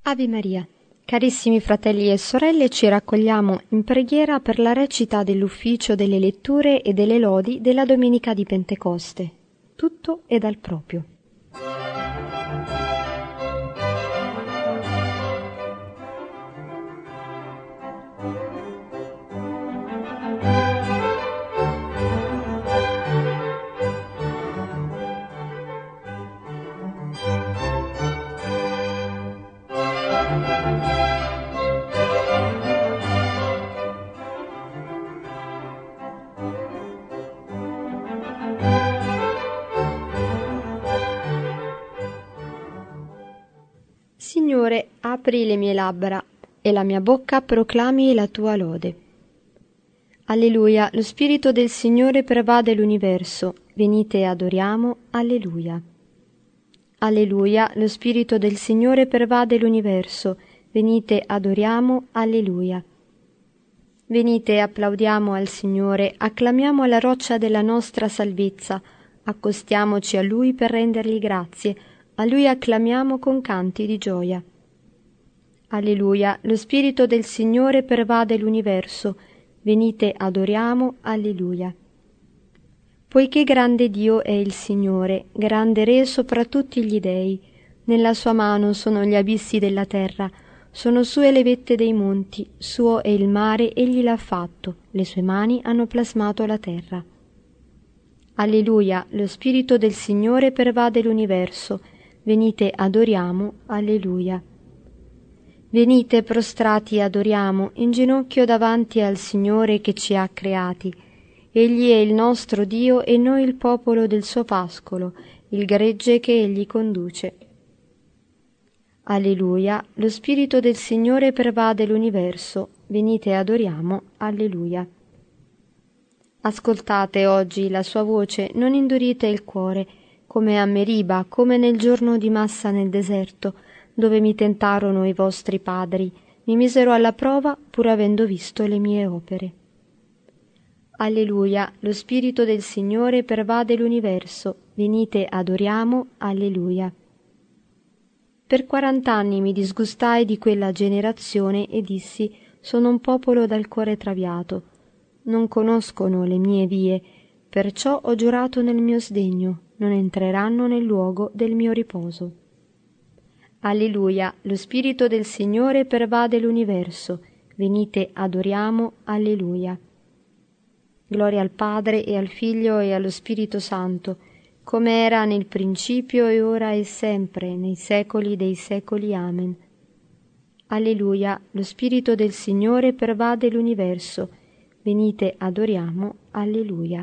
Ave Maria. Carissimi fratelli e sorelle, ci raccogliamo in preghiera per la recita dell'ufficio delle letture e delle lodi della Domenica di Pentecoste. Tutto è dal proprio. Signore, apri le mie labbra e la mia bocca proclami la tua lode. Alleluia, lo Spirito del Signore pervade l'universo, venite e adoriamo, alleluia. Alleluia, lo Spirito del Signore pervade l'universo, venite, adoriamo, alleluia. Venite, applaudiamo al Signore, acclamiamo alla roccia della nostra salvezza, accostiamoci a Lui per rendergli grazie, a Lui acclamiamo con canti di gioia. Alleluia, lo Spirito del Signore pervade l'universo, venite, adoriamo, alleluia. Poiché grande Dio è il Signore, grande Re sopra tutti gli dei, nella sua mano sono gli abissi della terra, sono sue le vette dei monti, suo è il mare, egli l'ha fatto, le sue mani hanno plasmato la terra. Alleluia, lo Spirito del Signore pervade l'universo, venite, adoriamo, alleluia. Venite, prostrati, adoriamo, in ginocchio davanti al Signore che ci ha creati. Egli è il nostro Dio e noi il popolo del suo pascolo, il gregge che egli conduce. Alleluia, lo Spirito del Signore pervade l'universo, venite, adoriamo, alleluia. Ascoltate oggi la sua voce, non indurite il cuore, come a Meriba, come nel giorno di Massa nel deserto, dove mi tentarono i vostri padri, mi misero alla prova pur avendo visto le mie opere. Alleluia, lo Spirito del Signore pervade l'universo, venite, adoriamo, alleluia. Per 40 anni mi disgustai di quella generazione e dissi, sono un popolo dal cuore traviato, non conoscono le mie vie, perciò ho giurato nel mio sdegno, non entreranno nel luogo del mio riposo. Alleluia, lo Spirito del Signore pervade l'universo, venite, adoriamo, alleluia. Gloria al Padre e al Figlio e allo Spirito Santo, come era nel principio e ora e sempre, nei secoli dei secoli. Amen. Alleluia, lo Spirito del Signore pervade l'universo, venite, adoriamo, alleluia.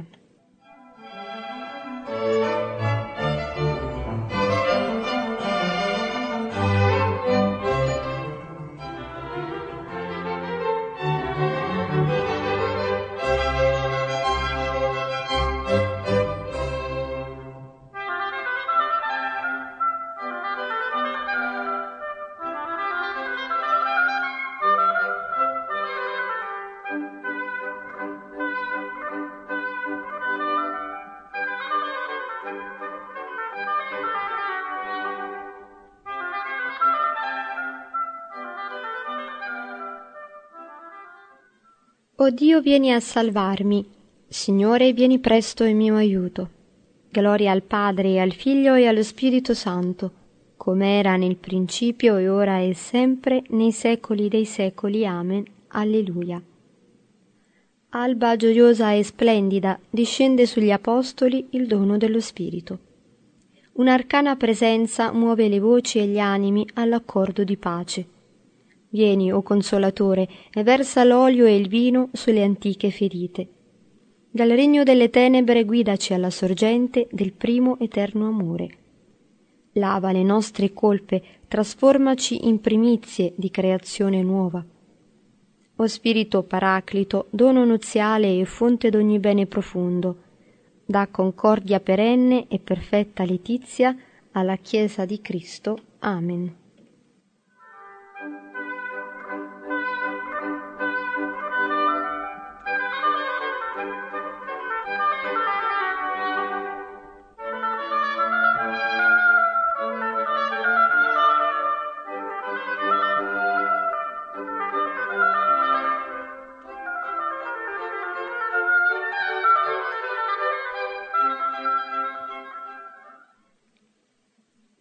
O Dio, vieni a salvarmi. Signore, vieni presto in mio aiuto. Gloria al Padre e al Figlio e allo Spirito Santo, come era nel principio e ora e sempre, nei secoli dei secoli. Amen. Alleluia. Alba gioiosa e splendida, discende sugli Apostoli il dono dello Spirito. Un'arcana presenza muove le voci e gli animi all'accordo di pace. Vieni, o Consolatore, e versa l'olio e il vino sulle antiche ferite. Dal regno delle tenebre guidaci alla sorgente del primo eterno amore. Lava le nostre colpe, trasformaci in primizie di creazione nuova. O Spirito Paraclito, dono nuziale e fonte d'ogni bene profondo, dà concordia perenne e perfetta letizia alla Chiesa di Cristo. Amen.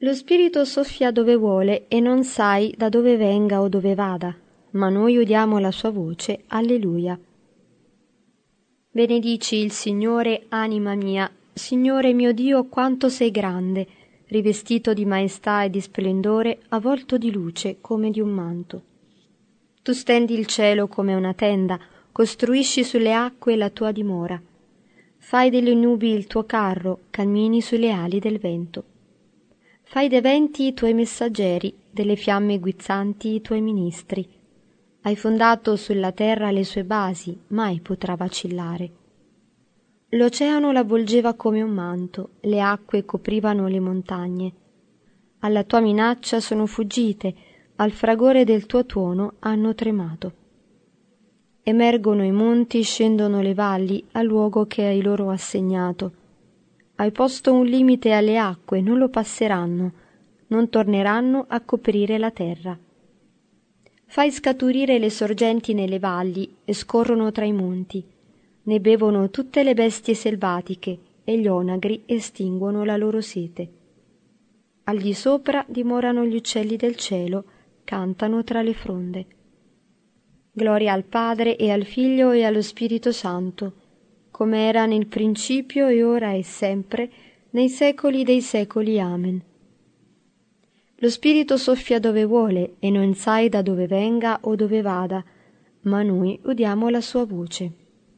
Lo spirito soffia dove vuole e non sai da dove venga o dove vada, ma noi udiamo la sua voce. Alleluia. Benedici il Signore, anima mia. Signore mio Dio, quanto sei grande, rivestito di maestà e di splendore, avvolto di luce come di un manto. Tu stendi il cielo come una tenda, costruisci sulle acque la tua dimora. Fai delle nubi il tuo carro, cammini sulle ali del vento. Fai dei venti i tuoi messaggeri, delle fiamme guizzanti i tuoi ministri. Hai fondato sulla terra le sue basi, mai potrà vacillare. L'oceano l'avvolgeva come un manto, le acque coprivano le montagne. Alla tua minaccia sono fuggite, al fragore del tuo tuono hanno tremato. Emergono i monti, scendono le valli al luogo che hai loro assegnato. Hai posto un limite alle acque, non lo passeranno, non torneranno a coprire la terra. Fai scaturire le sorgenti nelle valli e scorrono tra i monti. Ne bevono tutte le bestie selvatiche e gli onagri estinguono la loro sete. Al di sopra dimorano gli uccelli del cielo, cantano tra le fronde. Gloria al Padre e al Figlio e allo Spirito Santo, come era nel principio e ora e sempre, nei secoli dei secoli. Amen. Lo Spirito soffia dove vuole e non sai da dove venga o dove vada, ma noi udiamo la sua voce.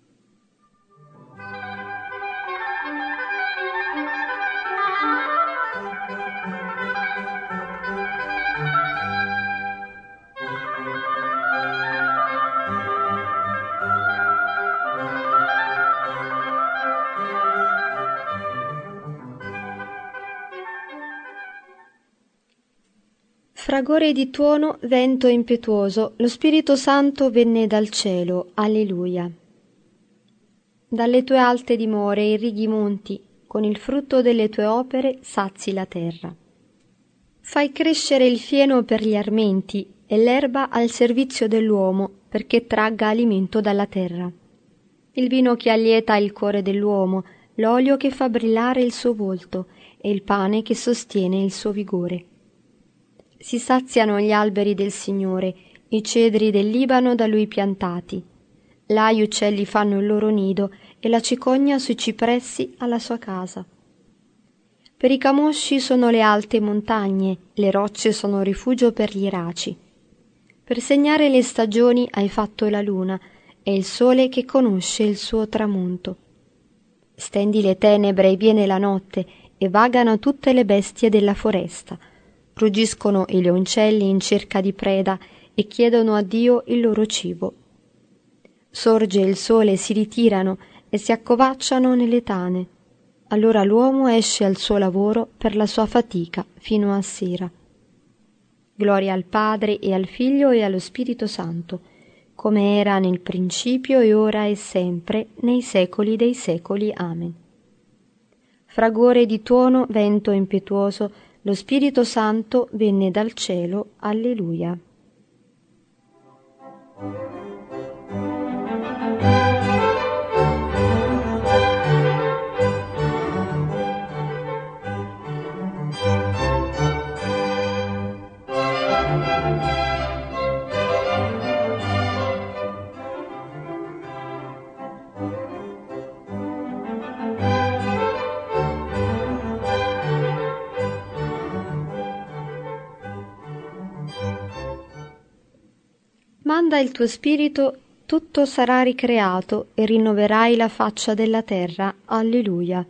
Fragore di tuono, vento impetuoso, lo Spirito Santo venne dal cielo. Alleluia. Dalle tue alte dimore irrighi i monti, con il frutto delle tue opere sazi la terra. Fai crescere il fieno per gli armenti e l'erba al servizio dell'uomo, perché tragga alimento dalla terra. Il vino che allieta il cuore dell'uomo, l'olio che fa brillare il suo volto e il pane che sostiene il suo vigore. Si saziano gli alberi del Signore, i cedri del Libano da Lui piantati. Là gli uccelli fanno il loro nido e la cicogna sui cipressi ha la sua casa. Per i camosci sono le alte montagne, le rocce sono rifugio per gli raci. Per segnare le stagioni hai fatto la luna e il sole che conosce il suo tramonto. Stendi le tenebre e viene la notte e vagano tutte le bestie della foresta. Ruggiscono i leoncelli in cerca di preda e chiedono a Dio il loro cibo. Sorge il sole, si ritirano e si accovacciano nelle tane. Allora l'uomo esce al suo lavoro per la sua fatica fino a sera. Gloria al Padre e al Figlio e allo Spirito Santo, come era nel principio e ora e sempre, nei secoli dei secoli. Amen. Fragore di tuono, vento impetuoso, lo Spirito Santo venne dal cielo. Alleluia. Manda il tuo spirito, tutto sarà ricreato e rinnoverai la faccia della terra. Alleluia.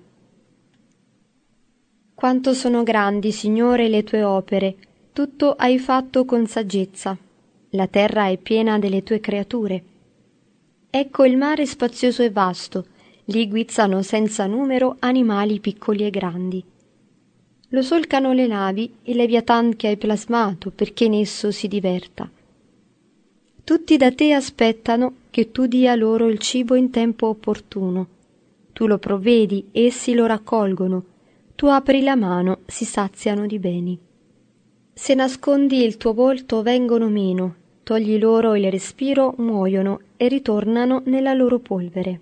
Quanto sono grandi, Signore, le tue opere, tutto hai fatto con saggezza. La terra è piena delle tue creature. Ecco il mare spazioso e vasto, lì guizzano senza numero animali piccoli e grandi. Lo solcano le navi, il Leviathan che hai plasmato, perché in esso si diverta. Tutti da te aspettano che tu dia loro il cibo in tempo opportuno. Tu lo provvedi, essi lo raccolgono. Tu apri la mano, si saziano di beni. Se nascondi il tuo volto vengono meno, togli loro il respiro, muoiono e ritornano nella loro polvere.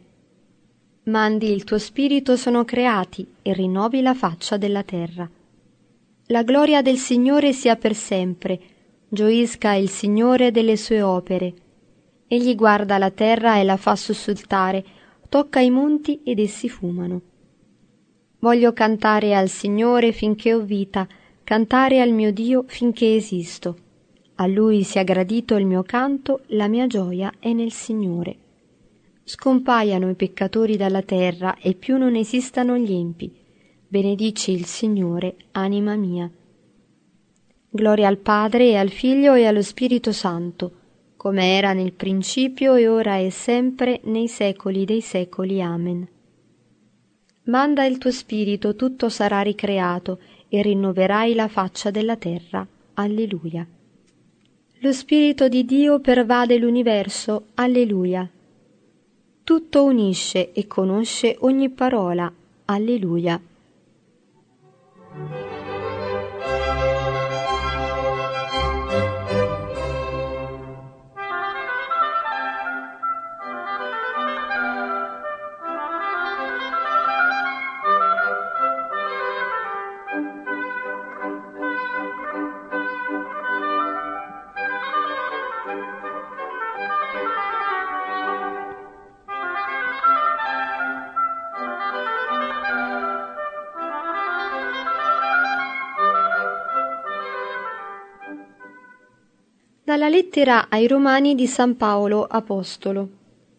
Mandi il tuo spirito, sono creati, e rinnovi la faccia della terra. La gloria del Signore sia per sempre, gioisca il Signore delle sue opere. Egli guarda la terra e la fa sussultare, tocca i monti ed essi fumano. Voglio cantare al Signore finché ho vita, cantare al mio Dio finché esisto. A Lui sia gradito il mio canto, la mia gioia è nel Signore. Scompaiano i peccatori dalla terra e più non esistano gli empi. Benedici il Signore, anima mia. Gloria al Padre e al Figlio e allo Spirito Santo, come era nel principio e ora e sempre, nei secoli dei secoli. Amen. Manda il tuo Spirito, tutto sarà ricreato, e rinnoverai la faccia della terra. Alleluia. Lo Spirito di Dio pervade l'universo. Alleluia. Tutto unisce e conosce ogni parola. Alleluia. Dalla lettera ai Romani di San Paolo Apostolo.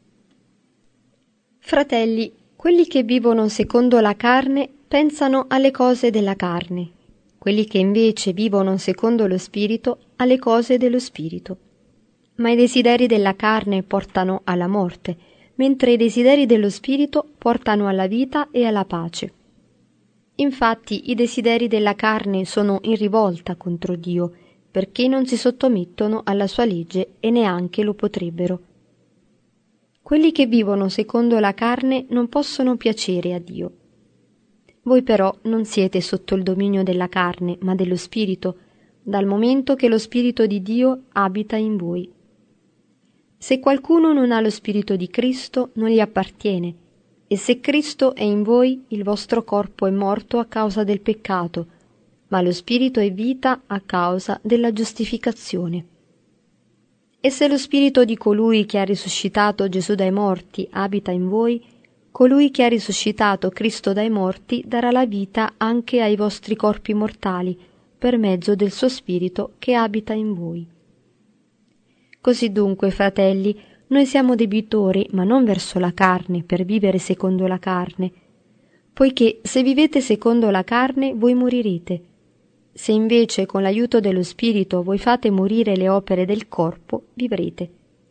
Fratelli, quelli che vivono secondo la carne pensano alle cose della carne, quelli che invece vivono secondo lo Spirito alle cose dello Spirito. Ma i desideri della carne portano alla morte, mentre i desideri dello Spirito portano alla vita e alla pace. Infatti i desideri della carne sono in rivolta contro Dio, perché non si sottomettono alla sua legge e neanche lo potrebbero. Quelli che vivono secondo la carne non possono piacere a Dio. Voi però non siete sotto il dominio della carne, ma dello Spirito, dal momento che lo Spirito di Dio abita in voi. Se qualcuno non ha lo Spirito di Cristo, non gli appartiene, e se Cristo è in voi, il vostro corpo è morto a causa del peccato, ma lo Spirito è vita a causa della giustificazione. E se lo Spirito di colui che ha risuscitato Gesù dai morti abita in voi, colui che ha risuscitato Cristo dai morti darà la vita anche ai vostri corpi mortali, per mezzo del suo Spirito che abita in voi. Così dunque, fratelli, noi siamo debitori, ma non verso la carne, per vivere secondo la carne, poiché se vivete secondo la carne, voi morirete. Se invece con l'aiuto dello Spirito voi fate morire le opere del corpo, vivrete.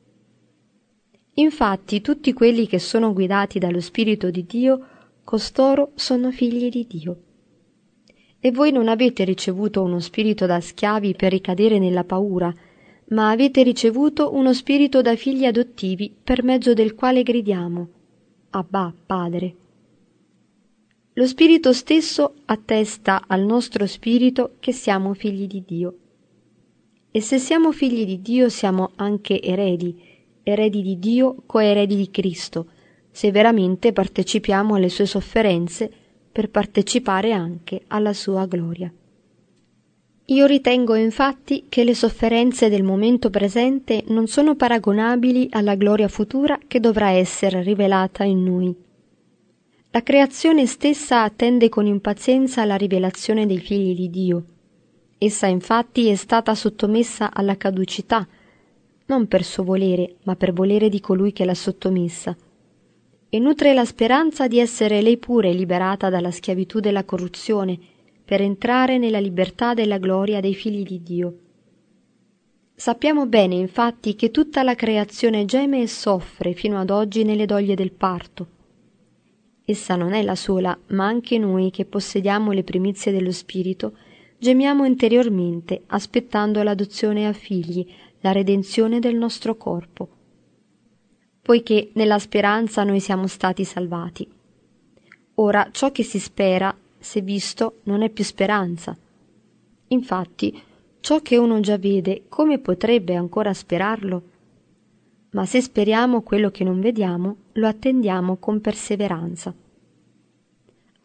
Infatti tutti quelli che sono guidati dallo Spirito di Dio, costoro sono figli di Dio. E voi non avete ricevuto uno spirito da schiavi per ricadere nella paura, ma avete ricevuto uno spirito da figli adottivi, per mezzo del quale gridiamo: Abbà, Padre. Lo Spirito stesso attesta al nostro spirito che siamo figli di Dio. E se siamo figli di Dio siamo anche eredi di Dio, coeredi di Cristo, se veramente partecipiamo alle sue sofferenze per partecipare anche alla sua gloria. Io ritengo infatti che le sofferenze del momento presente non sono paragonabili alla gloria futura che dovrà essere rivelata in noi. La creazione stessa attende con impazienza la rivelazione dei figli di Dio. Essa infatti è stata sottomessa alla caducità, non per suo volere, ma per volere di colui che l'ha sottomessa, e nutre la speranza di essere lei pure liberata dalla schiavitù della corruzione, per entrare nella libertà della gloria dei figli di Dio. Sappiamo bene, infatti, che tutta la creazione geme e soffre fino ad oggi nelle doglie del parto. Essa non è la sola, ma anche noi che possediamo le primizie dello Spirito, gemiamo interiormente, aspettando l'adozione a figli, la redenzione del nostro corpo. Poiché nella speranza noi siamo stati salvati. Ora ciò che si spera, se visto, non è più speranza. Infatti, ciò che uno già vede, come potrebbe ancora sperarlo? Ma se speriamo quello che non vediamo, lo attendiamo con perseveranza.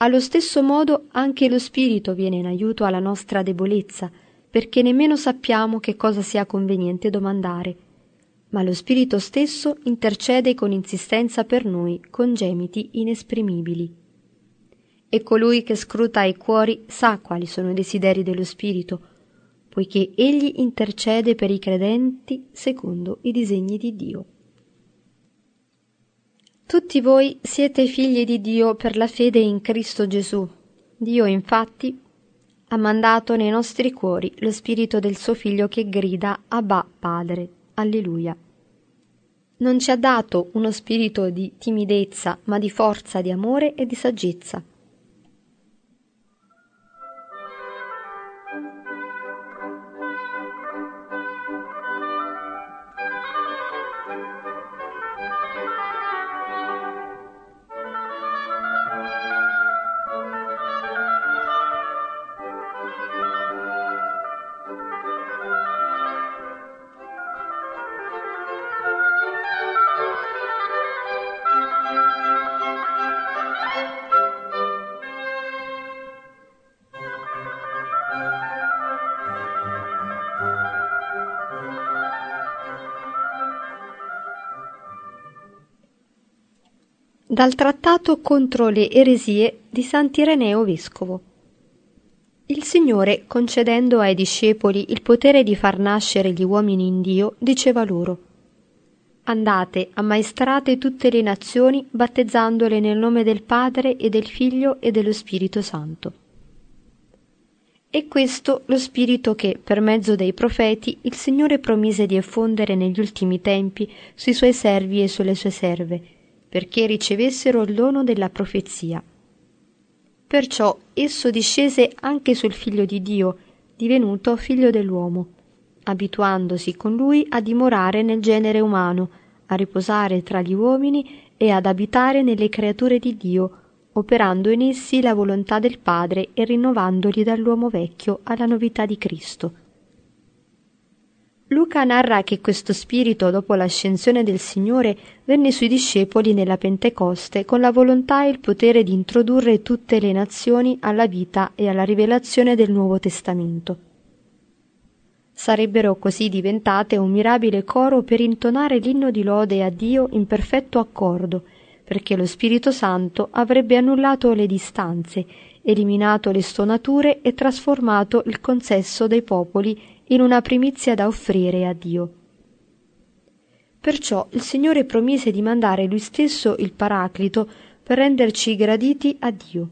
Allo stesso modo anche lo Spirito viene in aiuto alla nostra debolezza, perché nemmeno sappiamo che cosa sia conveniente domandare, ma lo Spirito stesso intercede con insistenza per noi, con gemiti inesprimibili. E colui che scruta i cuori sa quali sono i desideri dello Spirito, poiché egli intercede per i credenti secondo i disegni di Dio. Tutti voi siete figli di Dio per la fede in Cristo Gesù. Dio, infatti, ha mandato nei nostri cuori lo Spirito del suo Figlio che grida Abba, Padre. Alleluia. Non ci ha dato uno spirito di timidezza, ma di forza, di amore e di saggezza. Dal trattato contro le eresie di Sant'Ireneo Vescovo. Il Signore, concedendo ai discepoli il potere di far nascere gli uomini in Dio, diceva loro: Andate, ammaestrate tutte le nazioni, battezzandole nel nome del Padre e del Figlio e dello Spirito Santo. È questo lo Spirito che, per mezzo dei profeti, il Signore promise di effondere negli ultimi tempi sui suoi servi e sulle sue serve, perché ricevessero il dono della profezia. Perciò esso discese anche sul Figlio di Dio, divenuto figlio dell'uomo, abituandosi con lui a dimorare nel genere umano, a riposare tra gli uomini e ad abitare nelle creature di Dio, operando in essi la volontà del Padre e rinnovandoli dall'uomo vecchio alla novità di Cristo. Luca narra che questo spirito, dopo l'ascensione del Signore, venne sui discepoli nella Pentecoste con la volontà e il potere di introdurre tutte le nazioni alla vita e alla rivelazione del Nuovo Testamento. Sarebbero così diventate un mirabile coro per intonare l'inno di lode a Dio in perfetto accordo, perché lo Spirito Santo avrebbe annullato le distanze, eliminato le stonature e trasformato il consesso dei popoli in una primizia da offrire a Dio. Perciò il Signore promise di mandare Lui stesso il Paraclito per renderci graditi a Dio.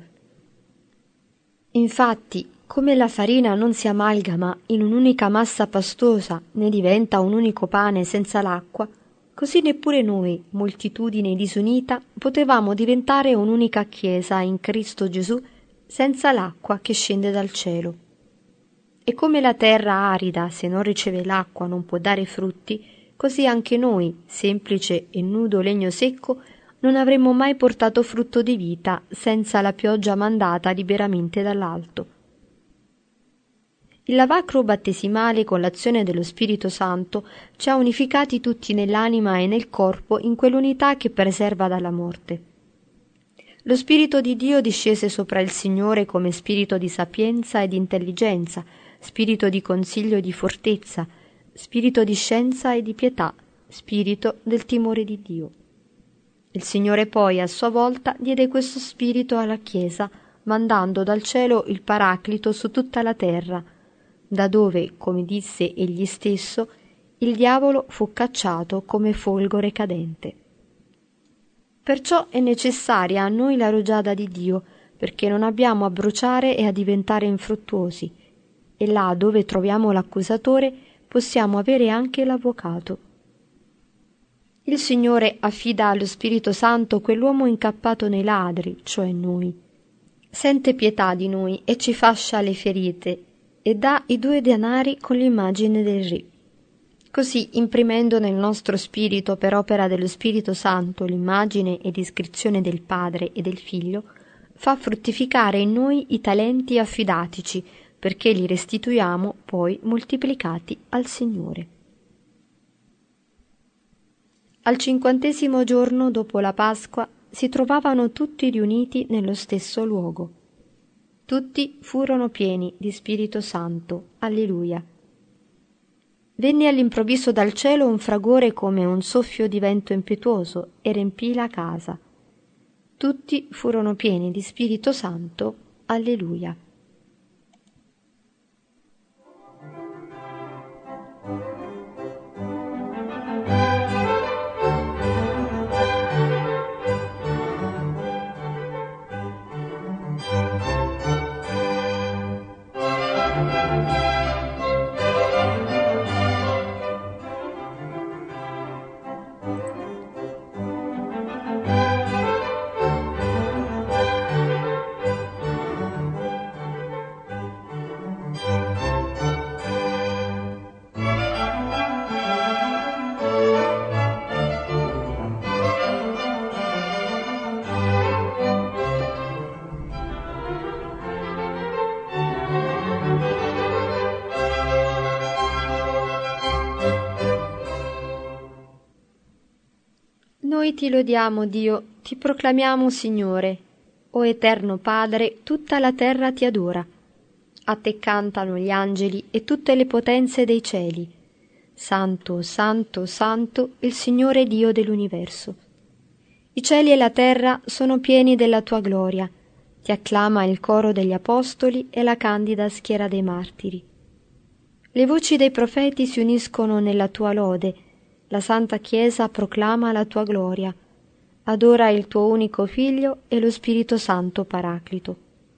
Infatti, come la farina non si amalgama in un'unica massa pastosa né diventa un unico pane senza l'acqua, così neppure noi, moltitudine disunita, potevamo diventare un'unica Chiesa in Cristo Gesù senza l'acqua che scende dal cielo. E come la terra arida, se non riceve l'acqua, non può dare frutti, così anche noi, semplice e nudo legno secco, non avremmo mai portato frutto di vita senza la pioggia mandata liberamente dall'alto. Il lavacro battesimale con l'azione dello Spirito Santo ci ha unificati tutti nell'anima e nel corpo in quell'unità che preserva dalla morte. Lo Spirito di Dio discese sopra il Signore come spirito di sapienza e di intelligenza, spirito di consiglio e di fortezza, spirito di scienza e di pietà, spirito del timore di Dio. Il Signore poi a sua volta diede questo spirito alla Chiesa, mandando dal cielo il Paraclito su tutta la terra, da dove, come disse egli stesso, il diavolo fu cacciato come folgore cadente. Perciò è necessaria a noi la rugiada di Dio, perché non abbiamo a bruciare e a diventare infruttuosi, e là dove troviamo l'accusatore possiamo avere anche l'avvocato. Il Signore affida allo Spirito Santo quell'uomo incappato nei ladri, cioè noi. Sente pietà di noi e ci fascia le ferite, e dà i 2 denari con l'immagine del Re. Così, imprimendo nel nostro spirito per opera dello Spirito Santo l'immagine ed iscrizione del Padre e del Figlio, fa fruttificare in noi i talenti affidatici, perché li restituiamo poi moltiplicati al Signore. Al 50° giorno dopo la Pasqua, si trovavano tutti riuniti nello stesso luogo. Tutti furono pieni di Spirito Santo. Alleluia. Venne all'improvviso dal cielo un fragore come un soffio di vento impetuoso e riempì la casa. Tutti furono pieni di Spirito Santo. Alleluia. Noi ti lodiamo, Dio, ti proclamiamo Signore. O eterno Padre, tutta la terra ti adora. A te cantano gli angeli e tutte le potenze dei cieli. Santo, santo, santo, il Signore Dio dell'universo. I cieli e la terra sono pieni della tua gloria. Ti acclama il coro degli apostoli e la candida schiera dei martiri. Le voci dei profeti si uniscono nella tua lode. La Santa Chiesa proclama la tua gloria, adora il tuo unico Figlio e lo Spirito Santo Paraclito.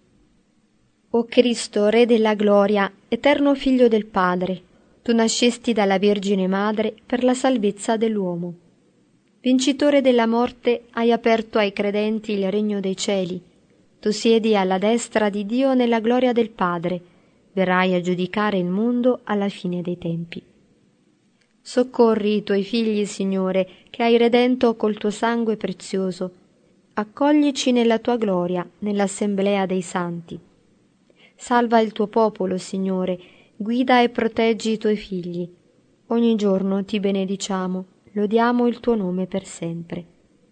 O Cristo, Re della gloria, eterno Figlio del Padre, tu nascesti dalla Vergine Madre per la salvezza dell'uomo. Vincitore della morte, hai aperto ai credenti il regno dei cieli. Tu siedi alla destra di Dio nella gloria del Padre, verrai a giudicare il mondo alla fine dei tempi. Soccorri i tuoi figli, Signore, che hai redento col tuo sangue prezioso. Accoglici nella tua gloria, nell'assemblea dei santi. Salva il tuo popolo, Signore, guida e proteggi i tuoi figli. Ogni giorno ti benediciamo, lodiamo il tuo nome per sempre.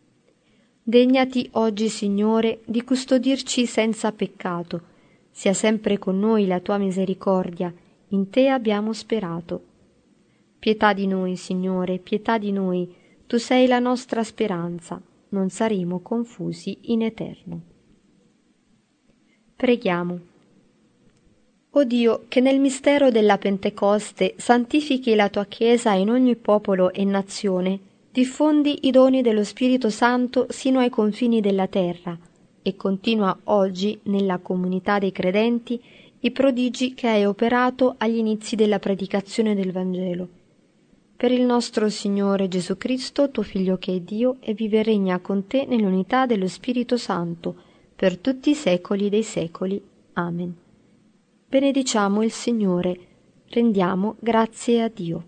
Degnati oggi, Signore, di custodirci senza peccato. Sia sempre con noi la tua misericordia, in te abbiamo sperato. Pietà di noi, Signore, pietà di noi, tu sei la nostra speranza, non saremo confusi in eterno. Preghiamo. O Dio, che nel mistero della Pentecoste santifichi la tua Chiesa in ogni popolo e nazione, diffondi i doni dello Spirito Santo sino ai confini della terra e continua oggi nella comunità dei credenti i prodigi che hai operato agli inizi della predicazione del Vangelo. Per il nostro Signore Gesù Cristo, tuo Figlio che è Dio e vive e regna con te nell'unità dello Spirito Santo, per tutti i secoli dei secoli. Amen. Benediciamo il Signore, rendiamo grazie a Dio.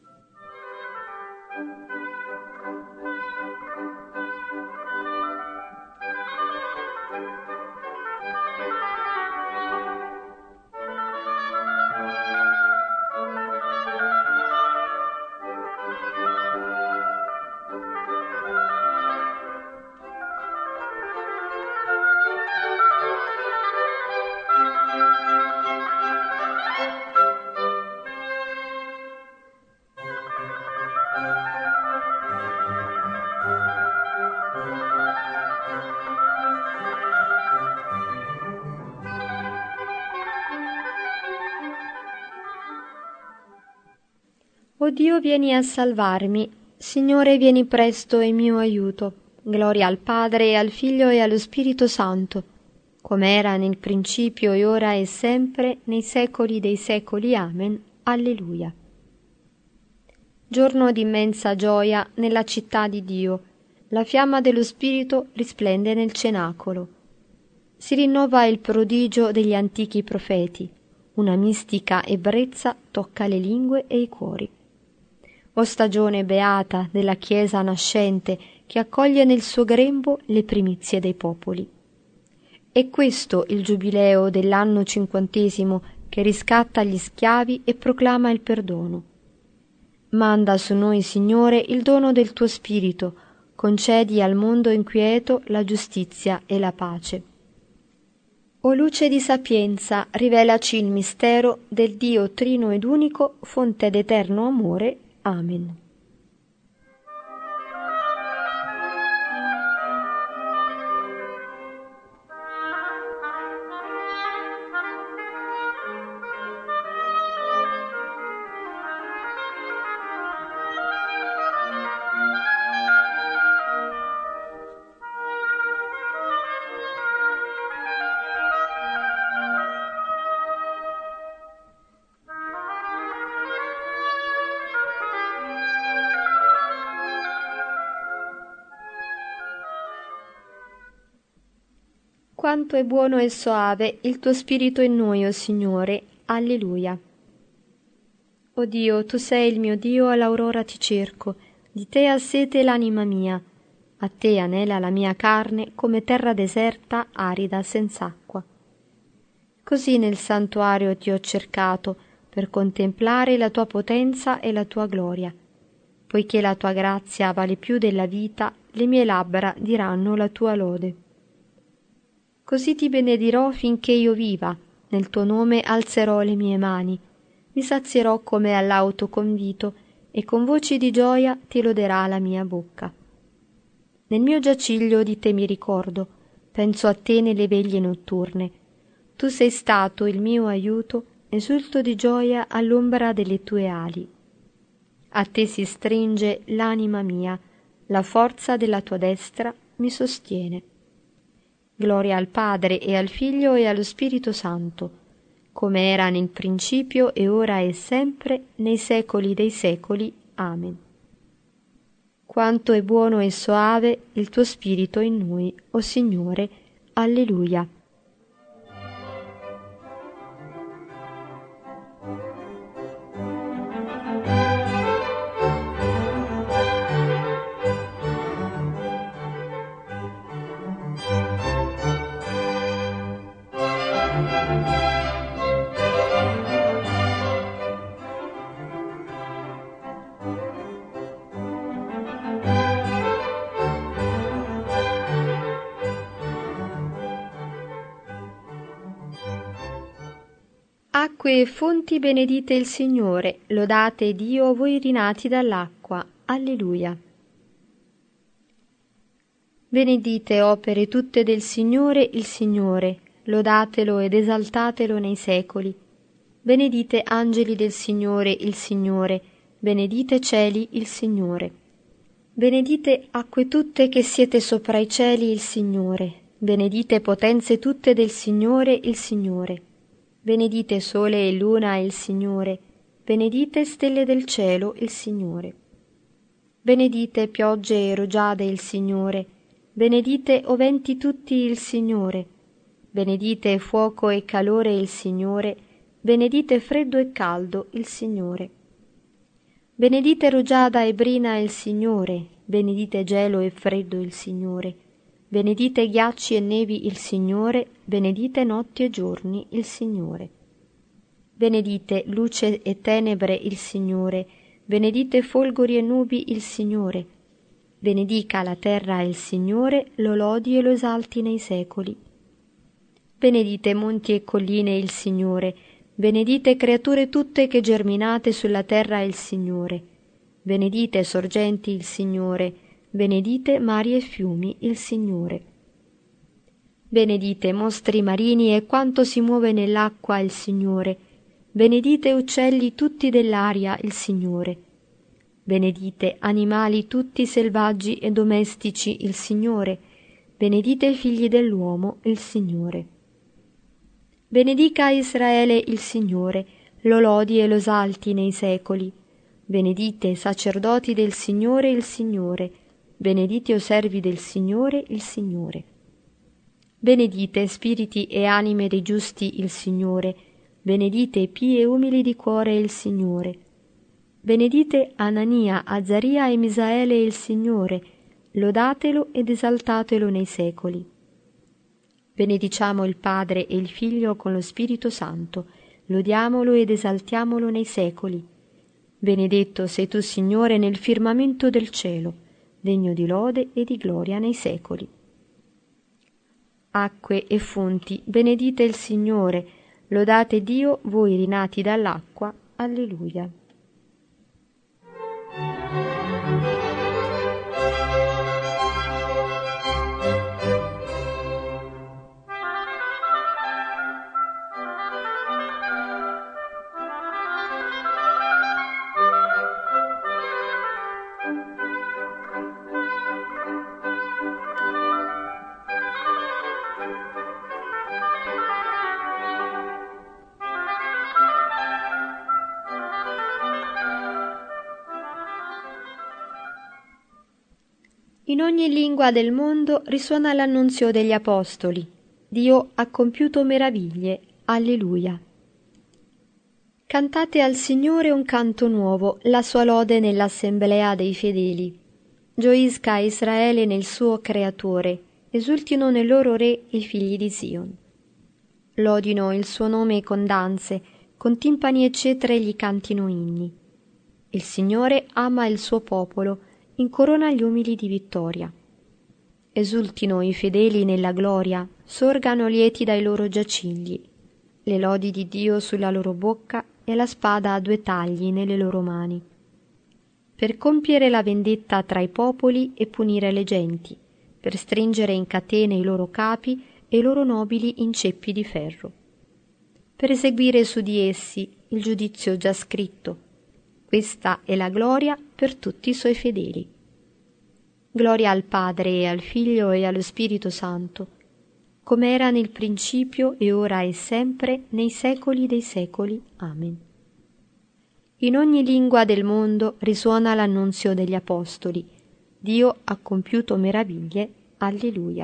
O Dio, vieni a salvarmi. Signore, vieni presto in mio aiuto. Gloria al Padre e al Figlio e allo Spirito Santo, come era nel principio e ora e sempre, nei secoli dei secoli. Amen. Alleluia. Giorno di immensa gioia nella città di Dio. La fiamma dello Spirito risplende nel cenacolo. Si rinnova il prodigio degli antichi profeti. Una mistica ebbrezza tocca le lingue e i cuori. O stagione beata della Chiesa nascente che accoglie nel suo grembo le primizie dei popoli. È questo il giubileo dell'anno 50° che riscatta gli schiavi e proclama il perdono. Manda su noi, Signore, il dono del tuo Spirito, concedi al mondo inquieto la giustizia e la pace. O luce di sapienza, rivelaci il mistero del Dio trino ed unico, fonte d'eterno amore. Amen. Quanto è buono e soave il tuo spirito in noi, o Signore. Alleluia. O Dio, tu sei il mio Dio, all'aurora ti cerco, di te ha sete l'anima mia, a te anela la mia carne come terra deserta, arida, senz'acqua. Così nel santuario ti ho cercato, per contemplare la tua potenza e la tua gloria. Poiché la tua grazia vale più della vita, le mie labbra diranno la tua lode. Così ti benedirò finché io viva, nel tuo nome alzerò le mie mani, mi sazierò come all'auto convito, e con voci di gioia ti loderà la mia bocca. Nel mio giaciglio di te mi ricordo, penso a te nelle veglie notturne. Tu sei stato il mio aiuto, esulto di gioia all'ombra delle tue ali. A te si stringe l'anima mia, la forza della tua destra mi sostiene. Gloria al Padre e al Figlio e allo Spirito Santo, come era nel principio e ora e sempre, nei secoli dei secoli. Amen. Quanto è buono e soave il tuo spirito in noi, o Signore. Alleluia. Acque e fonti benedite il Signore, lodate Dio voi rinati dall'acqua. Alleluia. Benedite opere tutte del Signore il Signore, lodatelo ed esaltatelo nei secoli. Benedite angeli del Signore il Signore, benedite cieli il Signore. Benedite acque tutte che siete sopra i cieli il Signore, benedite potenze tutte del Signore il Signore. Benedite sole e luna il Signore, benedite stelle del cielo il Signore. Benedite piogge e rugiade il Signore, benedite o venti tutti il Signore. Benedite fuoco e calore il Signore, benedite freddo e caldo il Signore. Benedite rugiada e brina il Signore, benedite gelo e freddo il Signore. Benedite ghiacci e nevi il Signore, benedite notti e giorni il Signore. Benedite luce e tenebre il Signore, benedite folgori e nubi il Signore. Benedica la terra il Signore, lo lodi e lo esalti nei secoli. Benedite monti e colline il Signore, benedite creature tutte che germinate sulla terra il Signore. Benedite sorgenti il Signore, benedite mari e fiumi il Signore. Benedite mostri marini e quanto si muove nell'acqua il Signore. Benedite uccelli tutti dell'aria il Signore. Benedite animali tutti selvaggi e domestici il Signore. Benedite figli dell'uomo il Signore. Benedica Israele il Signore, lo lodi e lo esalti nei secoli. Benedite sacerdoti del Signore il Signore, benedite o servi del Signore il Signore. Benedite spiriti e anime dei giusti il Signore, benedite pii e umili di cuore il Signore. Benedite Anania, Azzaria e Misaele il Signore, lodatelo ed esaltatelo nei secoli. Benediciamo il Padre e il Figlio con lo Spirito Santo, lodiamolo ed esaltiamolo nei secoli. Benedetto sei tu, Signore, nel firmamento del cielo, degno di lode e di gloria nei secoli. Acque e fonti, benedite il Signore, lodate Dio, voi rinati dall'acqua. Alleluia. In ogni lingua del mondo risuona l'annunzio degli Apostoli. Dio ha compiuto meraviglie. Alleluia. Cantate al Signore un canto nuovo, la sua lode nell'assemblea dei fedeli. Gioisca Israele nel suo Creatore, esultino nel loro Re i figli di Sion. Lodino il suo nome con danze, con timpani e cetre gli cantino inni. Il Signore ama il suo popolo, incorona gli umili di vittoria. Esultino i fedeli nella gloria, sorgano lieti dai loro giacigli. Le lodi di Dio sulla loro bocca e la spada a 2 tagli nelle loro mani. Per compiere la vendetta tra i popoli e punire le genti, per stringere in catene i loro capi e i loro nobili in ceppi di ferro. Per eseguire su di essi il giudizio già scritto. Questa è la gloria per tutti i suoi fedeli. Gloria al Padre e al Figlio e allo Spirito Santo, come era nel principio e ora e sempre, nei secoli dei secoli. Amen. In ogni lingua del mondo risuona l'annunzio degli Apostoli. Dio ha compiuto meraviglie. Alleluia.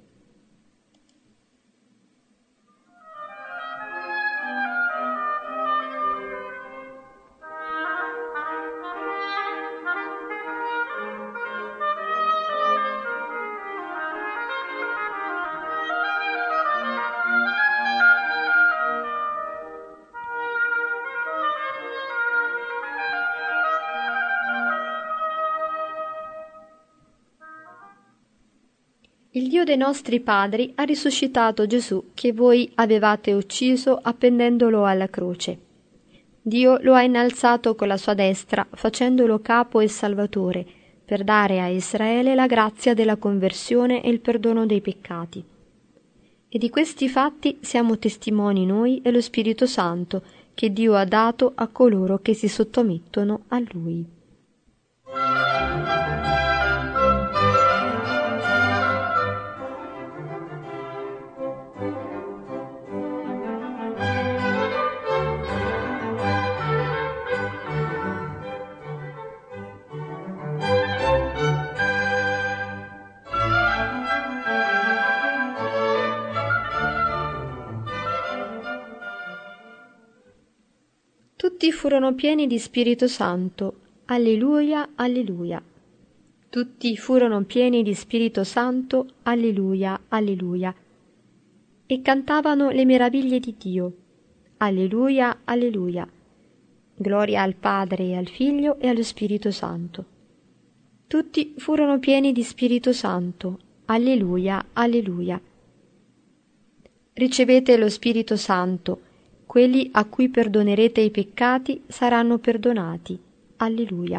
Il Dio dei nostri padri ha risuscitato Gesù che voi avevate ucciso appendendolo alla croce. Dio lo ha innalzato con la sua destra, facendolo capo e salvatore, per dare a Israele la grazia della conversione e il perdono dei peccati. E di questi fatti siamo testimoni noi e lo Spirito Santo, che Dio ha dato a coloro che si sottomettono a Lui. Tutti furono pieni di Spirito Santo. Alleluia, alleluia. Tutti furono pieni di Spirito Santo. Alleluia, alleluia. E cantavano le meraviglie di Dio. Alleluia, alleluia. Gloria al Padre e al Figlio e allo Spirito Santo. Tutti furono pieni di Spirito Santo. Alleluia, alleluia. Ricevete lo Spirito Santo. Quelli a cui perdonerete i peccati saranno perdonati. Alleluia.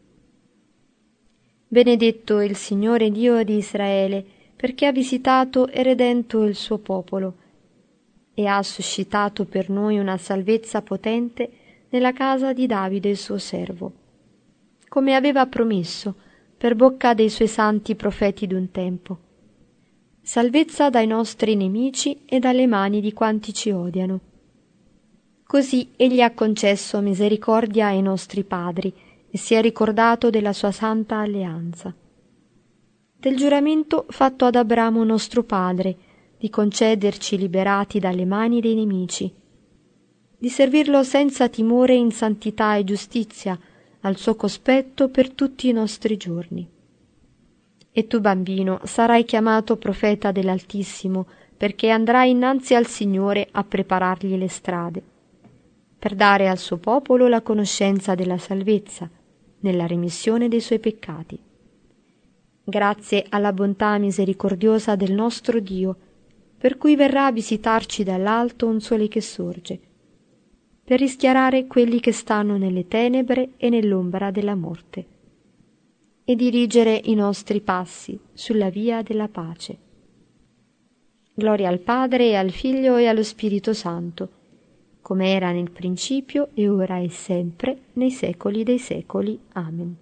Benedetto il Signore Dio di Israele, perché ha visitato e redento il suo popolo e ha suscitato per noi una salvezza potente nella casa di Davide il suo servo, come aveva promesso per bocca dei suoi santi profeti d'un tempo. Salvezza dai nostri nemici e dalle mani di quanti ci odiano. Così egli ha concesso misericordia ai nostri padri e si è ricordato della sua santa alleanza. Del giuramento fatto ad Abramo nostro padre, di concederci liberati dalle mani dei nemici, di servirlo senza timore in santità e giustizia, al suo cospetto per tutti i nostri giorni. E tu, bambino, sarai chiamato profeta dell'Altissimo, perché andrai innanzi al Signore a preparargli le strade, per dare al suo popolo la conoscenza della salvezza, nella remissione dei suoi peccati, grazie alla bontà misericordiosa del nostro Dio, per cui verrà a visitarci dall'alto un sole che sorge, per rischiarare quelli che stanno nelle tenebre e nell'ombra della morte, e dirigere i nostri passi sulla via della pace. Gloria al Padre, e al Figlio, e allo Spirito Santo, come era nel principio, e ora e sempre, nei secoli dei secoli. Amen.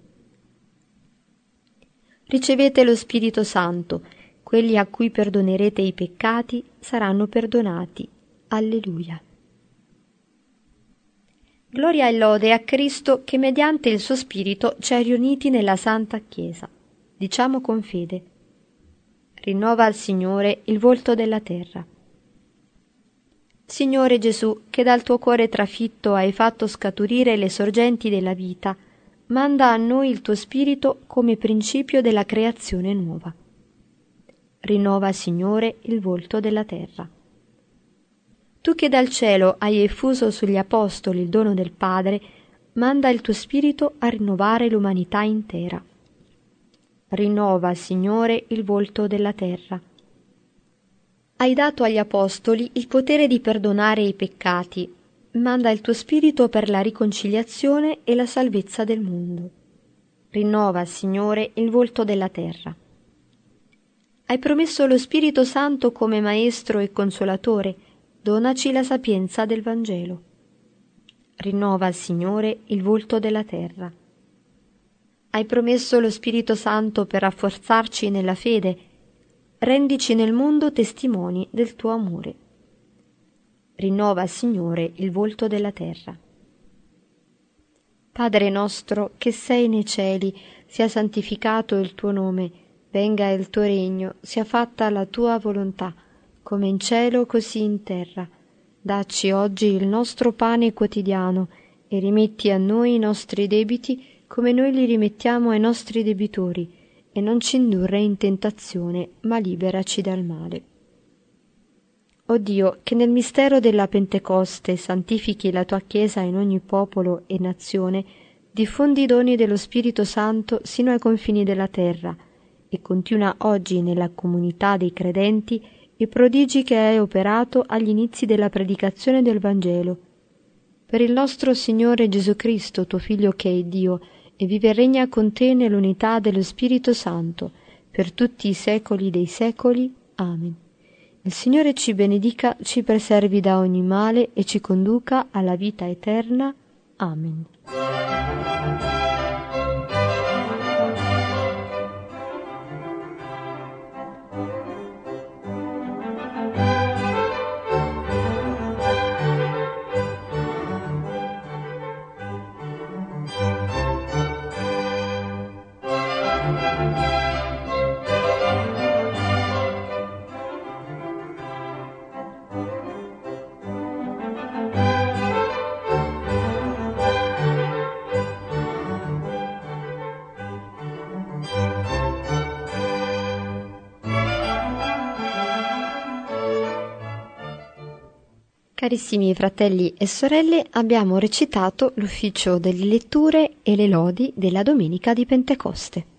Ricevete lo Spirito Santo. Quelli a cui perdonerete i peccati saranno perdonati. Alleluia. Gloria e lode a Cristo che mediante il suo Spirito ci ha riuniti nella Santa Chiesa. Diciamo con fede: rinnova al Signore il volto della terra. Signore Gesù, che dal tuo cuore trafitto hai fatto scaturire le sorgenti della vita, manda a noi il tuo Spirito come principio della creazione nuova. Rinnova, Signore, il volto della terra. Tu che dal cielo hai effuso sugli apostoli il dono del Padre, manda il tuo Spirito a rinnovare l'umanità intera. Rinnova, Signore, il volto della terra. Hai dato agli apostoli il potere di perdonare i peccati. Manda il tuo Spirito per la riconciliazione e la salvezza del mondo. Rinnova, Signore, il volto della terra. Hai promesso lo Spirito Santo come Maestro e Consolatore. Donaci la sapienza del Vangelo. Rinnova, Signore, il volto della terra. Hai promesso lo Spirito Santo per rafforzarci nella fede. Rendici nel mondo testimoni del tuo amore. Rinnova, Signore, il volto della terra. Padre nostro, che sei nei cieli, sia santificato il tuo nome, venga il tuo regno, sia fatta la tua volontà, come in cielo così in terra. Dacci oggi il nostro pane quotidiano e rimetti a noi i nostri debiti come noi li rimettiamo ai nostri debitori, e non ci indurre in tentazione, ma liberaci dal male. O Dio, che nel mistero della Pentecoste santifichi la tua Chiesa in ogni popolo e nazione, diffondi i doni dello Spirito Santo sino ai confini della terra, e continua oggi nella comunità dei credenti i prodigi che hai operato agli inizi della predicazione del Vangelo. Per il nostro Signore Gesù Cristo, tuo Figlio che è Dio, e vive e regna con te nell'unità dello Spirito Santo, per tutti i secoli dei secoli. Amen. Il Signore ci benedica, ci preservi da ogni male e ci conduca alla vita eterna. Amen. Carissimi fratelli e sorelle, abbiamo recitato l'ufficio delle letture e le lodi della Domenica di Pentecoste.